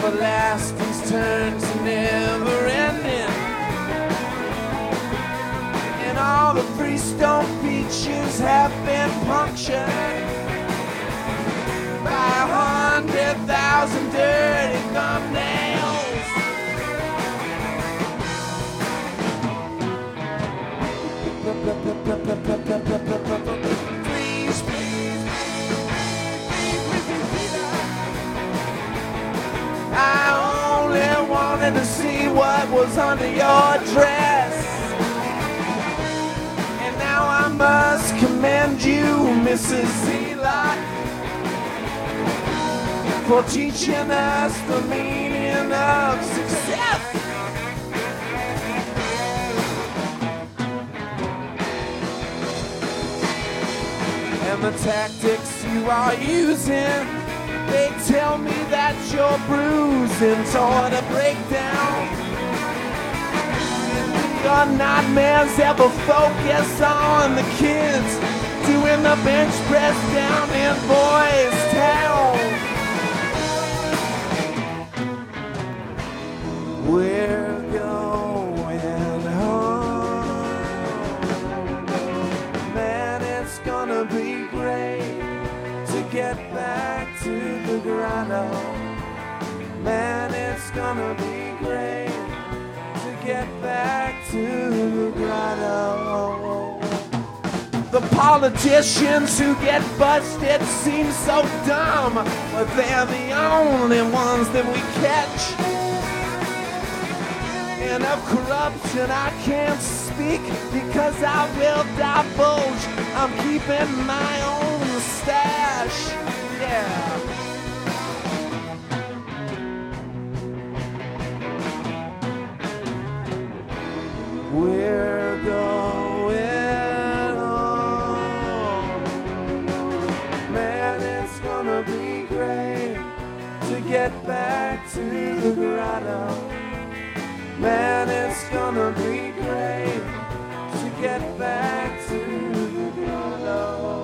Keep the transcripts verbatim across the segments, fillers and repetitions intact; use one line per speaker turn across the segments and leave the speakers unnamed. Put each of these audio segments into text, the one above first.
everlasting's turned to never ending. And all the freestone beaches have been punctured by a hundred thousand dirty thumbnails. Please, please, I only wanted to see what was under your dress. And now I must commend you, Missus Zelot, for teaching us the meaning of success. And the tactics you are using, they tell me that you're bruising toward a breakdown. Your nightmares ever focus on the kids doing the bench press down in Boys Town. We're going home. Man, it's gonna be great to get back to the grotto. Man, it's gonna be great to get back to the grotto. The politicians who get busted seem so dumb, but they're the only ones that we catch. And of corruption I can't speak because I will divulge. I'm keeping my own stash. Yeah. We're going home. Man, it's gonna be great to get back to the grotto. Man, it's gonna be great to get back to the grotto.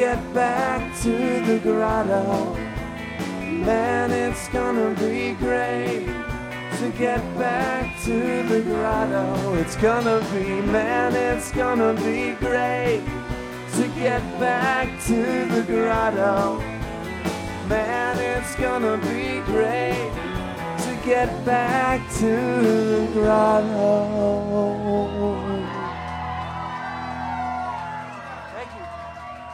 get back to the grotto. Man, it's gonna be great to get back to the grotto. It's gonna be, man, it's gonna be great to get back to the grotto. Man, it's gonna be great to get back to the grotto.